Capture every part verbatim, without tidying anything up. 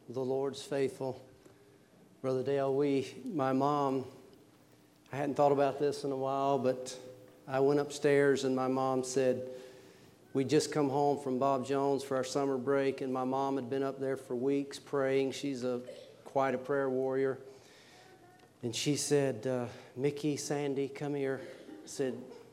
The Lord's faithful. Brother Dale, we, my mom, I hadn't thought about this in a while, but I went upstairs and my mom said, we'd just come home from Bob Jones for our summer break, and my mom had been up there for weeks praying. She's a quite a prayer warrior. And she said, uh, Mickey, Sandy, come here. Said,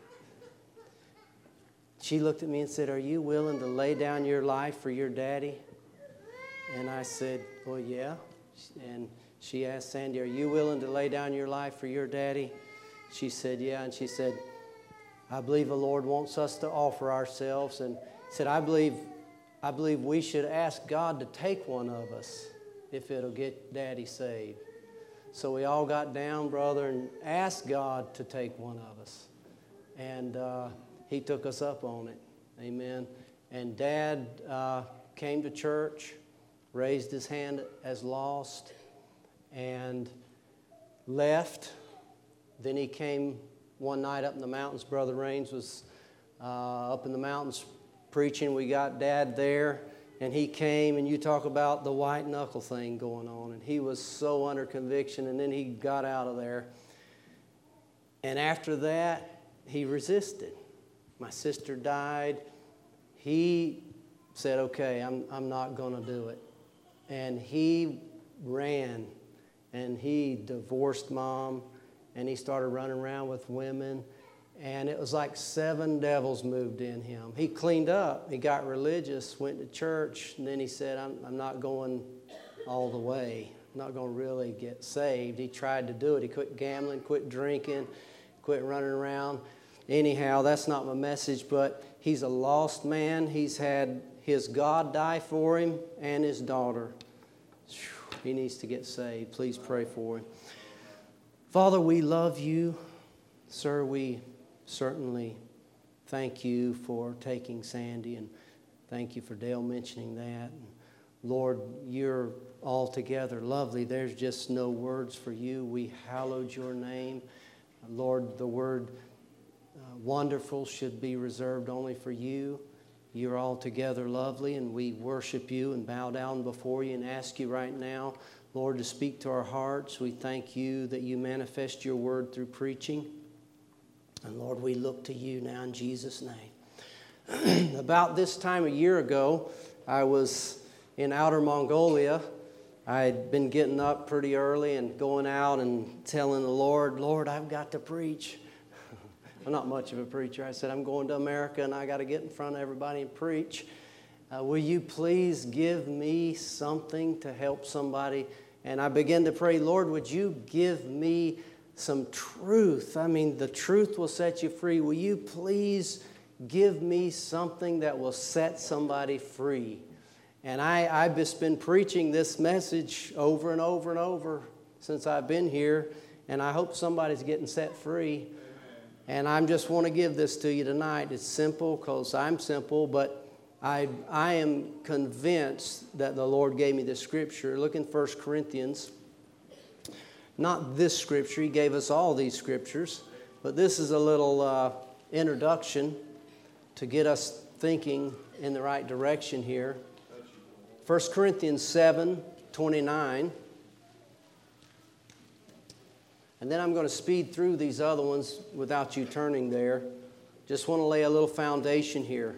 she looked at me and said, are you willing to lay down your life for your daddy? And I said, well, yeah. And she asked Sandy, are you willing to lay down your life for your daddy? She said, yeah. And she said, I believe the Lord wants us to offer ourselves. And said, I believe, I believe we should ask God to take one of us if it'll get daddy saved. So we all got down, brother, and asked God to take one of us. And uh, he took us up on it. Amen. And Dad uh, came to church, raised his hand as lost, and left. Then he came one night up in the mountains. Brother Raines was uh, up in the mountains preaching. We got Dad there, and he came, and you talk about the white knuckle thing going on. And he was so under conviction, and then he got out of there. And after that, he resisted. My sister died. He said, okay, I'm, I'm not going to do it. And he ran, and he divorced Mom, and he started running around with women, and it was like seven devils moved in him. He cleaned up. He got religious, went to church, and then he said, I'm, I'm not going all the way. I'm not going to really get saved. He tried to do it. He quit gambling, quit drinking, quit running around. Anyhow, that's not my message, but he's a lost man. He's had his God die for him and his daughter. He needs to get saved. Please pray for him. Father, we love you. Sir, we certainly thank you for taking Sandy, and thank you for Dale mentioning that. And Lord, you're altogether lovely. There's just no words for you. We hallowed your name. Lord, the word uh, wonderful should be reserved only for you. You're altogether lovely, and we worship you and bow down before you and ask you right now, Lord, to speak to our hearts. We thank you that you manifest your word through preaching. And Lord, we look to you now in Jesus' name. About this time a year ago, I was in Outer Mongolia. I had been getting up pretty early and going out and telling the Lord, Lord, I've got to preach. I'm not much of a preacher. I said, I'm going to America and I got to get in front of everybody and preach. Uh, will you please give me something to help somebody? And I began to pray, Lord, would you give me some truth? I mean, the truth will set you free. Will you please give me something that will set somebody free? And I, I've just been preaching this message over and over and over since I've been here, and I hope somebody's getting set free. And I just want to give this to you tonight. It's simple because I'm simple, but I I am convinced that the Lord gave me this scripture. Look in First Corinthians. Not this scripture. He gave us all these scriptures. But this is a little uh, introduction to get us thinking in the right direction here. First Corinthians seven twenty-nine. And then I'm going to speed through these other ones without you turning there. Just want to lay a little foundation here.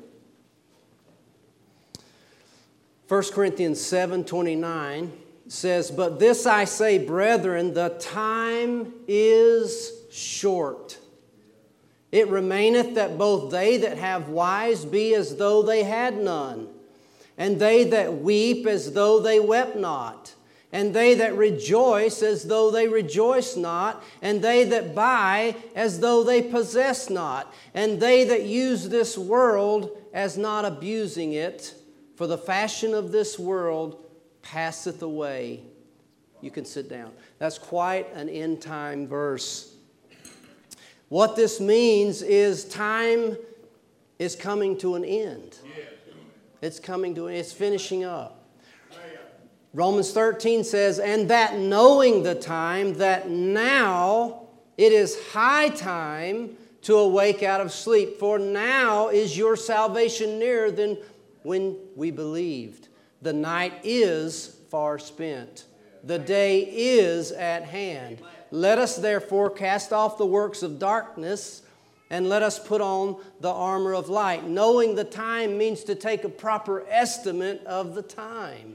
First Corinthians seven twenty-nine says, but this I say, brethren, the time is short. It remaineth that both they that have wives be as though they had none, and they that weep as though they wept not, and they that rejoice as though they rejoice not, and they that buy as though they possess not, and they that use this world as not abusing it, for the fashion of this world passeth away. You can sit down. That's quite an end-time verse. What this means is time is coming to an end. It's coming to an end. It's finishing up. Romans thirteen says, and that knowing the time, that now it is high time to awake out of sleep. For now is your salvation nearer than when we believed. The night is far spent. The day is at hand. Let us therefore cast off the works of darkness and let us put on the armor of light. Knowing the time means to take a proper estimate of the time.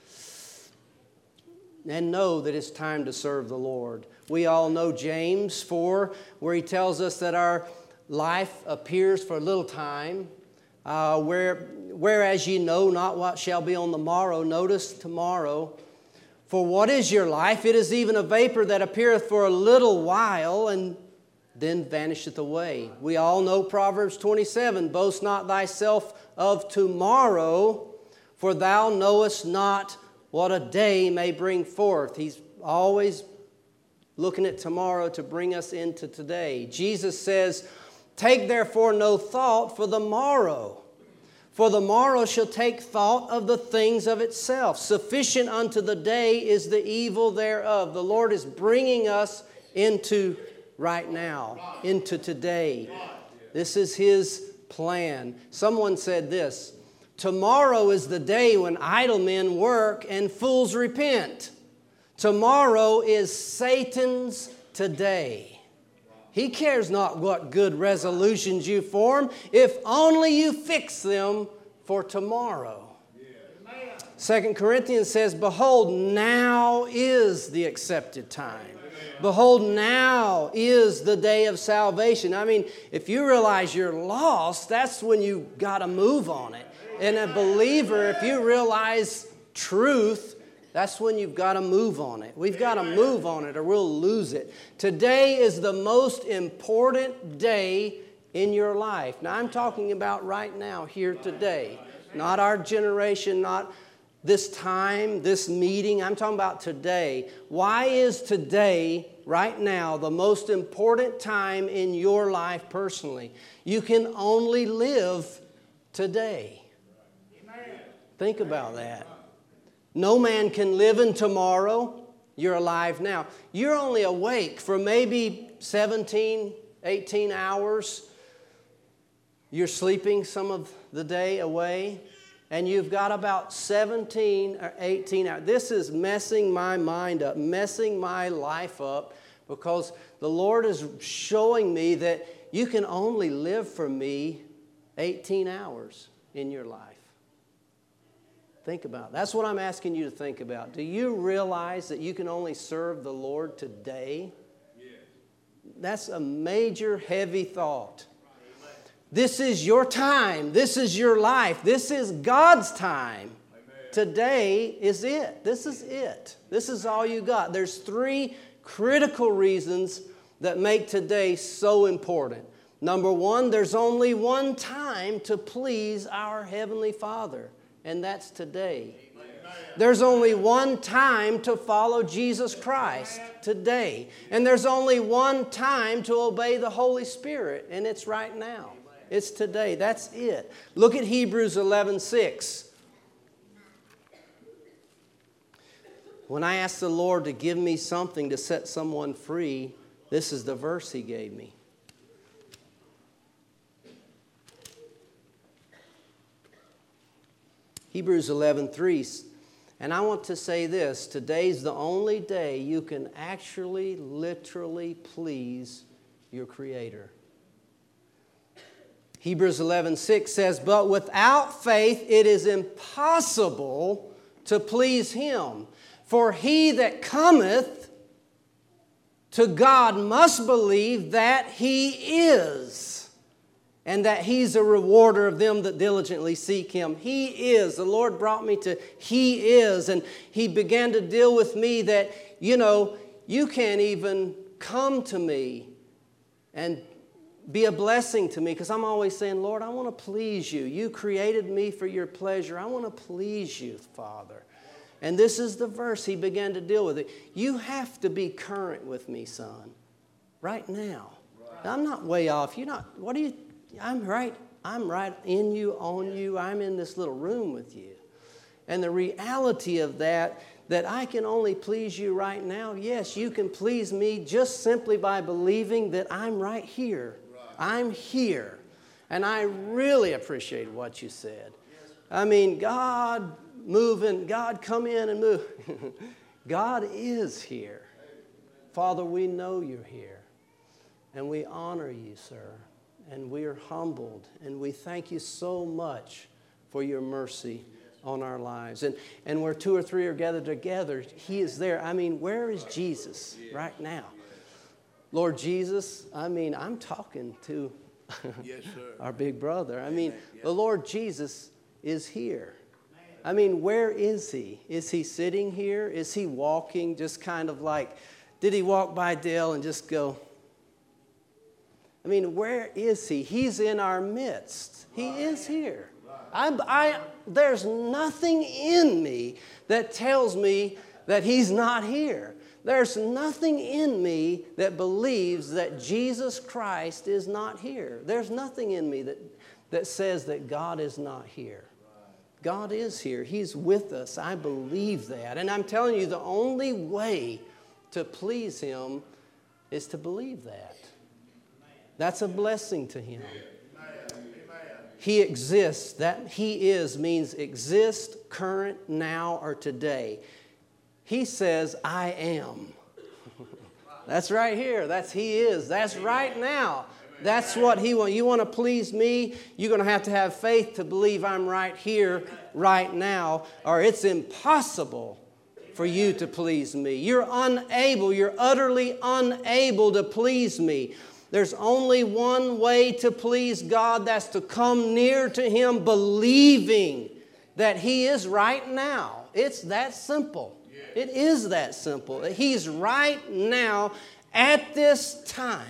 And know that it's time to serve the Lord. We all know James four, where he tells us that our life appears for a little time, uh, where, whereas ye know not what shall be on the morrow. Notice tomorrow. For what is your life? It is even a vapor that appeareth for a little while and then vanisheth away. We all know Proverbs twenty-seven, boast not thyself of tomorrow, for thou knowest not what a day may bring forth. He's always looking at tomorrow to bring us into today. Jesus says, take therefore no thought for the morrow, for the morrow shall take thought of the things of itself. Sufficient unto the day is the evil thereof. The Lord is bringing us into right now, into today. This is His plan. Someone said this, tomorrow is the day when idle men work and fools repent. Tomorrow is Satan's today. He cares not what good resolutions you form, if only you fix them for tomorrow. Yeah. Second Corinthians says, behold, now is the accepted time. Amen. Behold, now is the day of salvation. I mean, if you realize you're lost, that's when you got to move on it. And a believer, if you realize truth, that's when you've got to move on it. We've got to move on it or we'll lose it. Today is the most important day in your life. Now, I'm talking about right now, here today. Not our generation, not this time, this meeting. I'm talking about today. Why is today, right now, the most important time in your life personally? You can only live today. Think about that. No man can live in tomorrow. You're alive now. You're only awake for maybe seventeen, eighteen hours. You're sleeping some of the day away. And you've got about seventeen or eighteen hours. This is messing my mind up, messing my life up, because the Lord is showing me that you can only live for me eighteen hours in your life. Think about it. That's what I'm asking you to think about. Do you realize that you can only serve the Lord today? Yes. That's a major, heavy thought. Amen. This is your time. This is your life. This is God's time. Amen. Today is it. This is it. This is all you got. There's three critical reasons that make today so important. Number one, there's only one time to please our Heavenly Father. And that's today. Amen. There's only one time to follow Jesus Christ, today. And there's only one time to obey the Holy Spirit, and it's right now. It's today. That's it. Look at Hebrews eleven six. When I asked the Lord to give me something to set someone free, this is the verse He gave me. Hebrews eleven three, and I want to say this, today's the only day you can actually, literally please your Creator. Hebrews eleven six says, but without faith it is impossible to please Him. For he that cometh to God must believe that He is, and that He's a rewarder of them that diligently seek Him. He is. The Lord brought me to He is. And He began to deal with me that, you know, you can't even come to me and be a blessing to me. Because I'm always saying, Lord, I want to please You. You created me for Your pleasure. I want to please You, Father. And this is the verse He began to deal with it. You have to be current with me, son. Right now. Right. I'm not way off. You're not, what do you... I'm right. I'm right in you, on you. I'm in this little room with you. And the reality of that, that I can only please You right now. Yes, You can please me just simply by believing that I'm right here. Right. I'm here. And I really appreciate what you said. I mean, God moving. God, come in and move. God is here. Father, we know you're here. And we honor you, sir. And we are humbled. And we thank you so much for your mercy on our lives. And, and where two or three are gathered together, he is there. I mean, where is Jesus right now? Lord Jesus, I mean, I'm talking to yes, our big brother. I mean, yes. The Lord Jesus is here. I mean, where is he? Is he sitting here? Is he walking just kind of like, did he walk by Dale and just go? I mean, where is he? He's in our midst. He is here. I, I, there's nothing in me that tells me that he's not here. There's nothing in me that believes that Jesus Christ is not here. There's nothing in me that, that says that God is not here. God is here. He's with us. I believe that. And I'm telling you, the only way to please him is to believe that. That's a blessing to him. He exists. That he is means exist, current, now, or today. He says, I am. That's right here. That's he is. That's right now. That's what he wants. You want to please me? You're going to have to have faith to believe I'm right here, right now, or it's impossible for you to please me. You're unable. You're utterly unable to please me. There's only one way to please God. That's to come near to him believing that he is right now. It's that simple. It is that simple. He's right now at this time.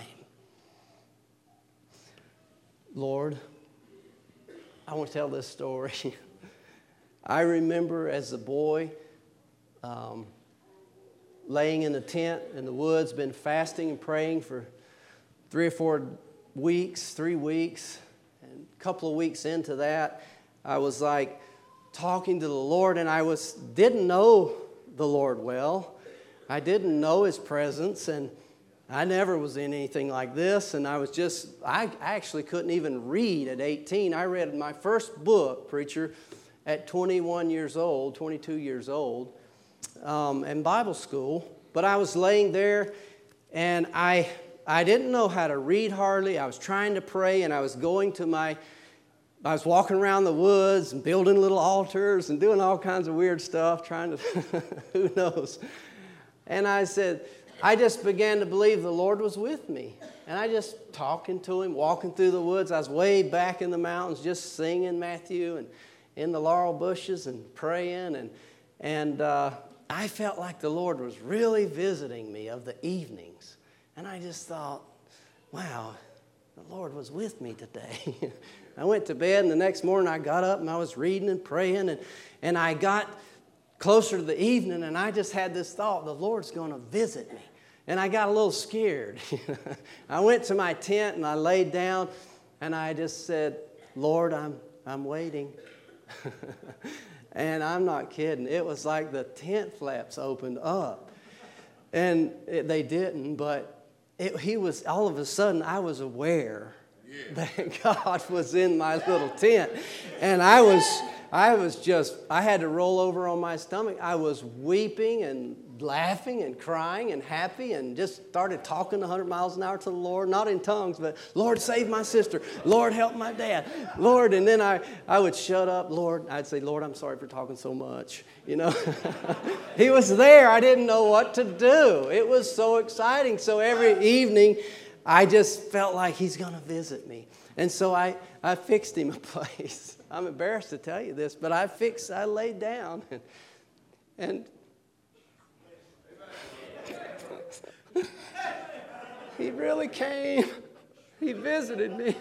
Lord, I want to tell this story. I remember as a boy um, laying in a tent in the woods, been fasting and praying for three or four weeks, three weeks. And a couple of weeks into that, I was like talking to the Lord, and I was didn't know the Lord well. I didn't know his presence, and I never was in anything like this, and I was just, I actually couldn't even read at eighteen. I read my first book, preacher, at twenty-one years old, twenty-two years old, um, in Bible school. But I was laying there, and I, I didn't know how to read hardly. I was trying to pray, and I was going to my, I was walking around the woods and building little altars and doing all kinds of weird stuff, trying to, who knows. And I said, I just began to believe the Lord was with me. And I just talking to him, walking through the woods. I was way back in the mountains just singing Matthew and in the laurel bushes and praying. And, and uh, I felt like the Lord was really visiting me of the evenings. And I just thought, wow, the Lord was with me today. I went to bed, and the next morning I got up and I was reading and praying. And, and I got closer to the evening, and I just had this thought, the Lord's going to visit me. And I got a little scared. I went to my tent and I laid down and I just said, Lord, I'm I'm waiting. And I'm not kidding. It was like the tent flaps opened up. And it, they didn't, but it, he was, all of a sudden I was aware yeah. that God was in my little tent. And I was, I was just, I had to roll over on my stomach. I was weeping and laughing and crying and happy and just started talking one hundred miles an hour to the Lord, not in tongues, but Lord, save my sister. Lord, help my dad. Lord, and then I, I would shut up. Lord, I'd say, Lord, I'm sorry for talking so much. You know, he was there. I didn't know what to do. It was so exciting. So every evening, I just felt like he's going to visit me. And so I, I fixed him a place. I'm embarrassed to tell you this, but I fixed, I laid down and, and he really came. He visited me.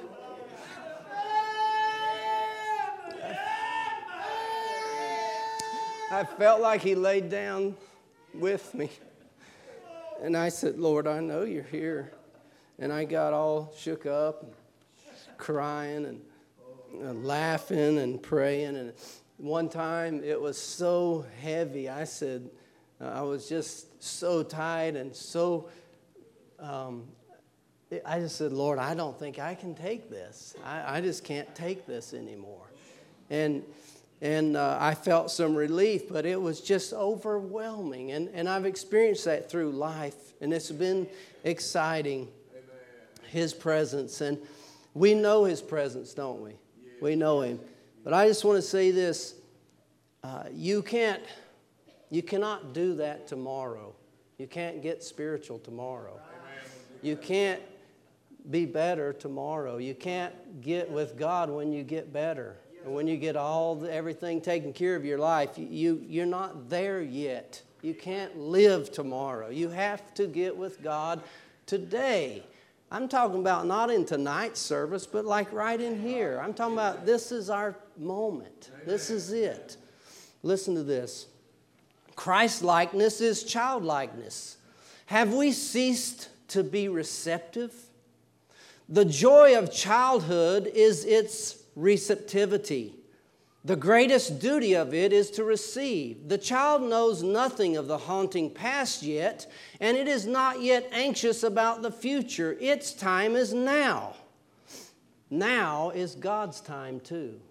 I felt like he laid down with me. And I said, Lord, I know you're here. And I got all shook up, and crying and uh, laughing and praying. And one time it was so heavy. I said, uh, I was just so tired and so, um, I just said, Lord, I don't think I can take this. I, I just can't take this anymore. And And uh, I felt some relief, but it was just overwhelming. And, and I've experienced that through life, and it's been exciting, His presence. And we know His presence, don't we? We know Him. But I just want to say this. Uh, you can't, you cannot do that tomorrow. You can't get spiritual tomorrow. You can't be better tomorrow. You can't get with God when you get better. And when you get all the, everything taken care of your life, you, you, you're not there yet. You can't live tomorrow. You have to get with God today. I'm talking about not in tonight's service, but like right in here. I'm talking about this is our moment. This is it. Listen to this. Christ-likeness is childlikeness. Have we ceased to be receptive? The joy of childhood is its receptivity. The greatest duty of it is to receive. The child knows nothing of the haunting past yet, and it is not yet anxious about the future. Its time is now. Now is God's time too.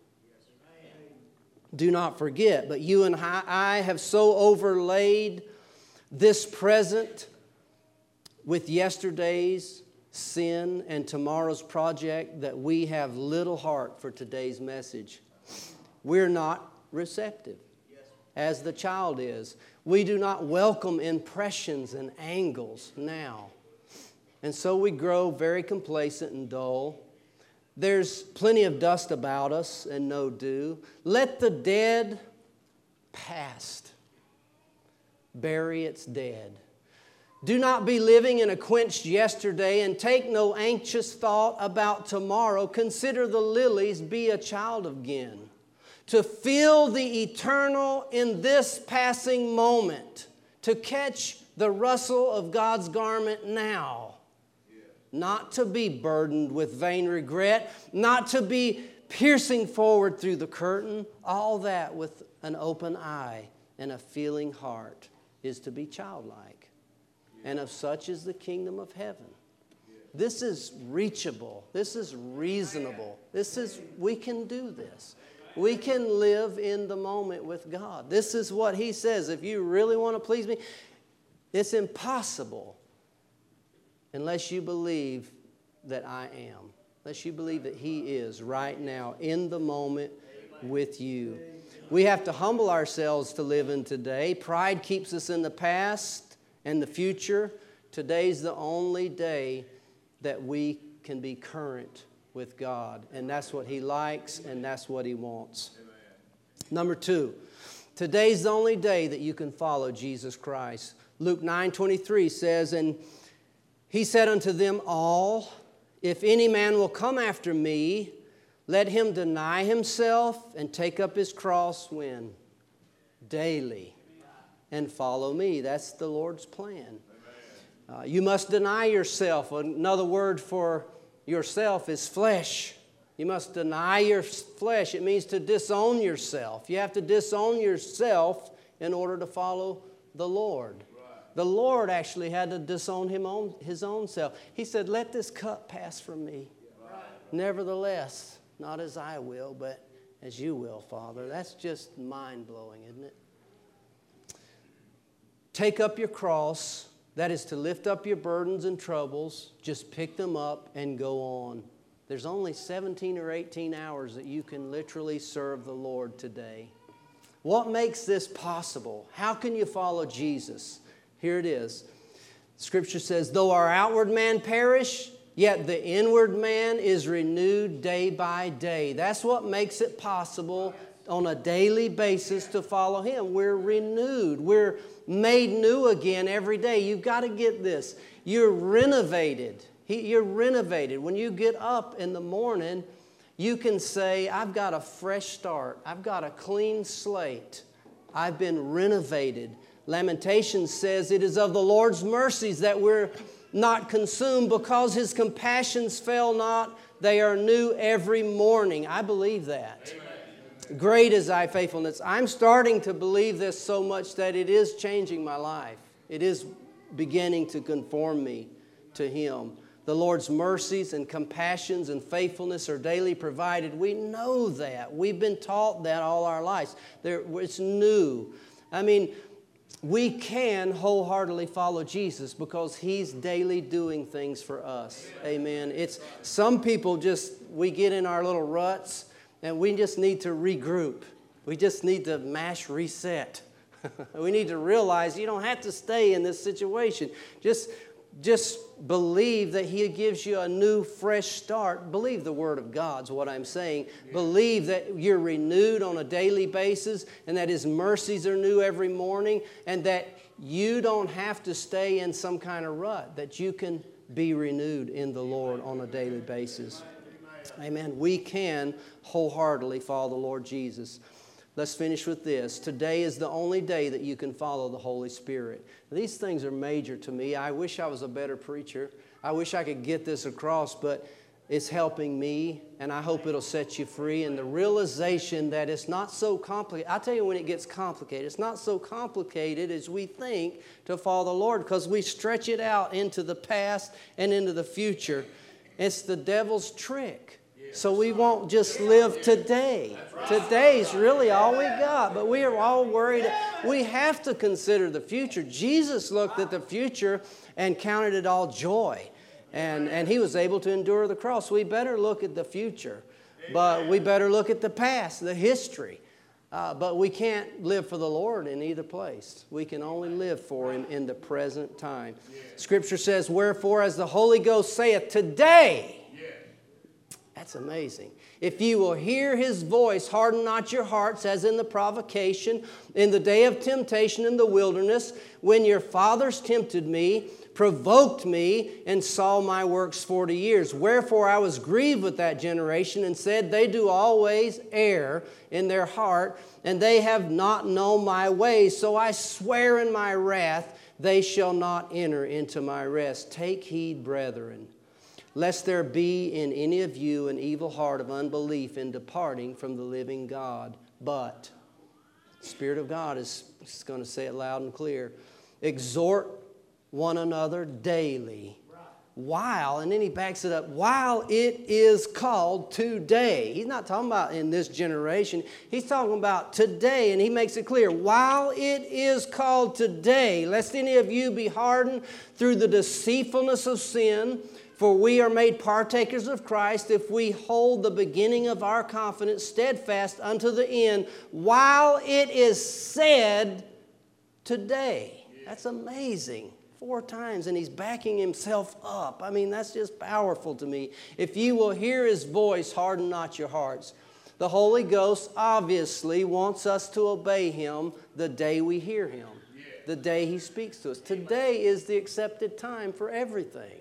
Do not forget, but you and I have so overlaid this present with yesterday's sin and tomorrow's project that we have little heart for today's message. We're not receptive as the child is. We do not welcome impressions and angles now. And so we grow very complacent and dull. There's plenty of dust about us and no dew. Let the dead past bury its dead. Do not be living in a quenched yesterday, and take no anxious thought about tomorrow. Consider the lilies, be a child again. To feel the eternal in this passing moment. To catch the rustle of God's garment now. Not to be burdened with vain regret. Not to be piercing forward through the curtain. All that with an open eye and a feeling heart is to be childlike. And of such is the kingdom of heaven. This is reachable. This is reasonable. This is, we can do this. We can live in the moment with God. This is what He says. If you really want to please me, it's impossible unless you believe that I am. Unless you believe that He is right now in the moment with you. We have to humble ourselves to live in today. Pride keeps us in the past and the future. Today's the only day that we can be current with God. And that's what He likes, and that's what He wants. Amen. Number two, today's the only day that you can follow Jesus Christ. Luke nine twenty-three says, and He said unto them all, if any man will come after me, let him deny himself and take up his cross when? Daily. And follow me. That's the Lord's plan. Uh, you must deny yourself. Another word for yourself is flesh. You must deny your flesh. It means to disown yourself. You have to disown yourself in order to follow the Lord. Right. The Lord actually had to disown him on His own self. He said, let this cup pass from me. Right. Nevertheless, not as I will, but as you will, Father. That's just mind-blowing, isn't it? Take up your cross, that is to lift up your burdens and troubles, just pick them up and go on. There's only seventeen or eighteen hours that you can literally serve the Lord today. What makes this possible? How can you follow Jesus? Here it is. Scripture says, though our outward man perish, yet the inward man is renewed day by day. That's what makes it possible on a daily basis to follow Him. We're renewed. We're made new again every day. You've got to get this. You're renovated. You're renovated. When you get up in the morning, you can say, I've got a fresh start. I've got a clean slate. I've been renovated. Lamentations says it is of the Lord's mercies that we're not consumed because His compassions fail not. They are new every morning. I believe that. Amen. Great is thy faithfulness. I'm starting to believe this so much that it is changing my life. It is beginning to conform me to Him. The Lord's mercies and compassions and faithfulness are daily provided. We know that. We've been taught that all our lives. There, it's new. I mean, we can wholeheartedly follow Jesus because He's daily doing things for us. Amen. It's some people just, we get in our little ruts and we just need to regroup. We just need to mash reset. We need to realize you don't have to stay in this situation. Just Just believe that He gives you a new, fresh start. Believe the Word of God's what I'm saying. Yeah. Believe that you're renewed on a daily basis and that His mercies are new every morning and that you don't have to stay in some kind of rut, that you can be renewed in the Lord on a daily basis. Amen. We can wholeheartedly follow the Lord Jesus. Let's finish with this. Today is the only day that you can follow the Holy Spirit. These things are major to me. I wish I was a better preacher. I wish I could get this across, but it's helping me, and I hope it'll set you free. And the realization that it's not so complicated. I'll tell you when it gets complicated. It's not so complicated as we think to follow the Lord because we stretch it out into the past and into the future. It's the devil's trick. So we won't just live today. Today's really all we got, but we are all worried. We have to consider the future. Jesus looked at the future and counted it all joy, and, and He was able to endure the cross. We better look at the future, but we better look at the past, the history. Uh, but we can't live for the Lord in either place. We can only live for Him in the present time. Scripture says, "Wherefore, as the Holy Ghost saith, today." That's amazing. "If you will hear His voice, harden not your hearts as in the provocation, in the day of temptation in the wilderness, when your fathers tempted me, provoked me, and saw my works forty years. Wherefore I was grieved with that generation and said, they do always err in their heart, and they have not known my ways. So I swear in my wrath, they shall not enter into my rest. Take heed, brethren, lest there be in any of you an evil heart of unbelief in departing from the living God. But," the Spirit of God is, is going to say it loud and clear, "exhort one another daily, while," and then he backs it up, "while it is called today." He's not talking about in this generation. He's talking about today, and he makes it clear, "while it is called today, lest any of you be hardened through the deceitfulness of sin. For we are made partakers of Christ if we hold the beginning of our confidence steadfast unto the end, while it is said today." That's amazing. Four times, and he's backing himself up. I mean, that's just powerful to me. "If you will hear His voice, harden not your hearts." The Holy Ghost obviously wants us to obey Him the day we hear Him, the day He speaks to us. Today is the accepted time for everything.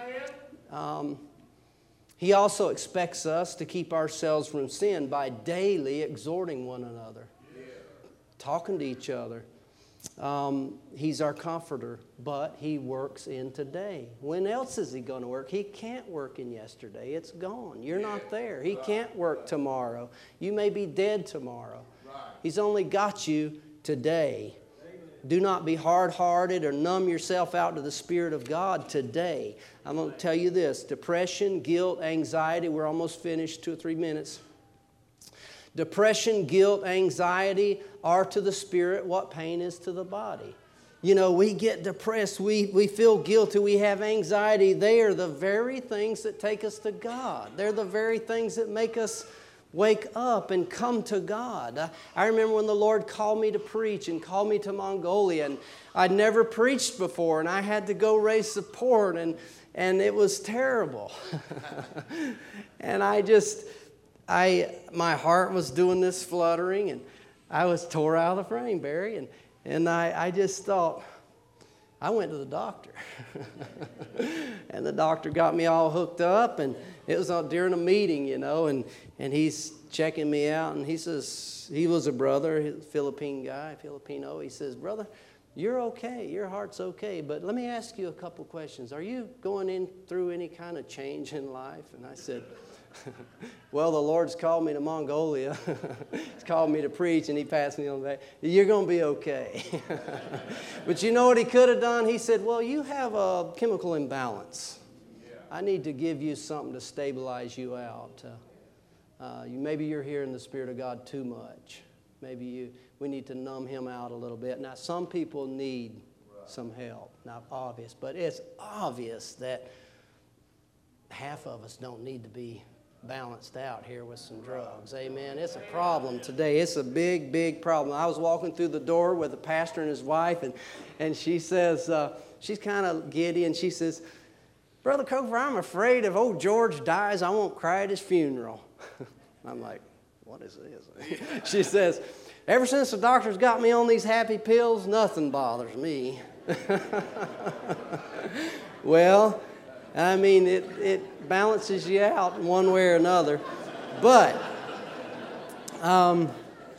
Um, he also expects us to keep ourselves from sin by daily exhorting one another, yeah. talking to each other. Um, he's our comforter, but He works in today. When else is He going to work? He can't work in yesterday. It's gone. You're yeah. not there. He right. can't work tomorrow. You may be dead tomorrow. Right. He's only got you today. Do not be hard-hearted or numb yourself out to the Spirit of God today. I'm going to tell you this. Depression, guilt, anxiety. We're almost finished, two or three minutes. Depression, guilt, anxiety are to the spirit what pain is to the body. You know, we get depressed. We, we feel guilty. We have anxiety. They are the very things that take us to God. They're the very things that make us wake up and come to God. I remember when the Lord called me to preach and called me to Mongolia, and I'd never preached before, and I had to go raise support, and, and it was terrible. And I just, I my heart was doing this fluttering, and I was tore out of the frame, Barry, and, and I, I just thought, I went to the doctor. And the doctor got me all hooked up, and it was during a meeting, you know, and, and he's checking me out, and he says, he was a brother, a Philippine guy, Filipino. He says, "Brother, you're okay. Your heart's okay, but let me ask you a couple questions. Are you going in through any kind of change in life?" And I said, "Well, the Lord's called me to Mongolia. He's called me to preach, and He passed me on the back. You're going to be okay." But you know what He could have done? He said, "Well, you have a chemical imbalance." I need to give you something to stabilize you out. Uh, uh, you, maybe you're hearing the Spirit of God too much. Maybe you, we need to numb Him out a little bit. Now, some people need some help. Not obvious, but it's obvious that half of us don't need to be balanced out here with some drugs. Amen. It's a problem today. It's a big, big problem. I was walking through the door with a pastor and his wife, and, and she says, uh, she's kind of giddy, and she says, Brother Cofer, I'm afraid if old George dies, I won't cry at his funeral. I'm like, what is this? She says, ever since the doctors got me on these happy pills, nothing bothers me. Well, I mean, it, it balances you out one way or another. But um,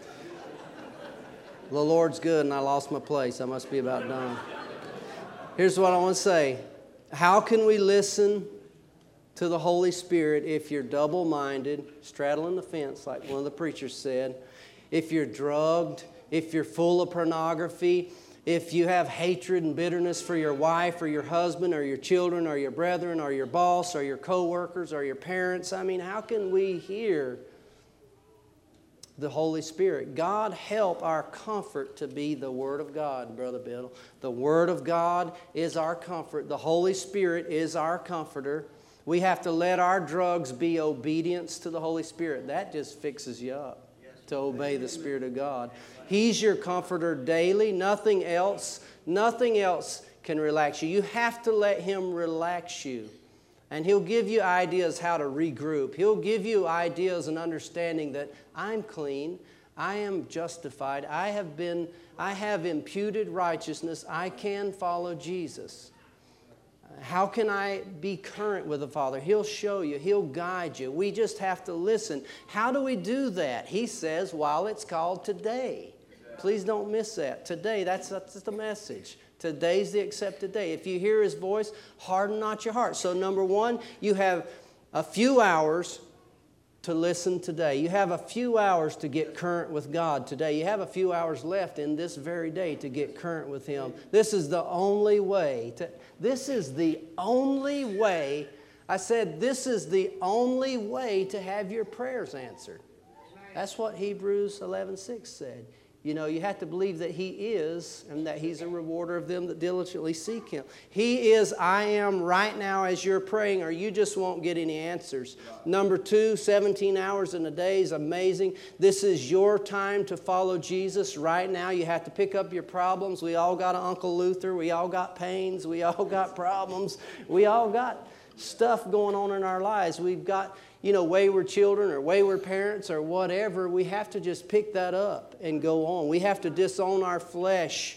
the Lord's good, and I lost my place. I must be about done. Here's what I want to say. How can we listen to the Holy Spirit if you're double-minded, straddling the fence, like one of the preachers said, if you're drugged, if you're full of pornography, if you have hatred and bitterness for your wife or your husband or your children or your brethren or your boss or your co-workers or your parents? I mean, how can we hear the Holy Spirit? God, help our comfort to be the Word of God, Brother Biddle. The Word of God is our comfort. The Holy Spirit is our comforter. We have to let our drugs be obedience to the Holy Spirit. That just fixes you up to obey the Spirit of God. He's your comforter daily. Nothing else, nothing else can relax you. You have to let Him relax you. And He'll give you ideas how to regroup. He'll give you ideas and understanding that I'm clean, I am justified, I have been, I have imputed righteousness, I can follow Jesus. How can I be current with the Father? He'll show you. He'll guide you. We just have to listen. How do we do that? He says, while it's called today. Please don't miss that. Today, that's, that's the message. Today's the accepted day. If you hear His voice, harden not your heart. So number one, you have a few hours to listen today. You have a few hours to get current with God today. You have a few hours left in this very day to get current with Him. This is the only way. To, this is the only way. I said this is the only way to have your prayers answered. That's what Hebrews eleven six said. You know, you have to believe that He is and that He's a rewarder of them that diligently seek Him. He is, I am right now as you're praying, or you just won't get any answers. Number two, seventeen hours in a day is amazing. This is your time to follow Jesus right now. You have to pick up your problems. We all got an Uncle Luther. We all got pains. We all got problems. We all got stuff going on in our lives. We've got, you know, wayward children or wayward parents or whatever. We have to just pick that up and go on. We have to disown our flesh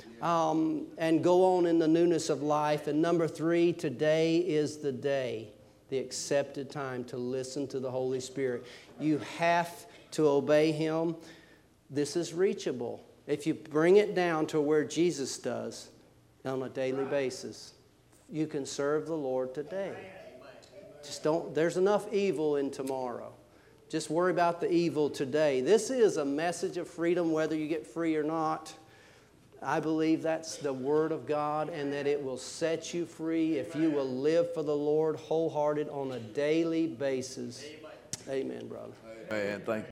um, and go on in the newness of life. And number three, today is the day, the accepted time to listen to the Holy Spirit. You have to obey Him. This is reachable. If you bring it down to where Jesus does on a daily basis, you can serve the Lord today. Just don't, there's enough evil in tomorrow. Just worry about the evil today. This is a message of freedom, whether you get free or not. I believe that's the Word of God, and that it will set you free if you will live for the Lord wholehearted on a daily basis. Amen, brother. Amen. Thank you.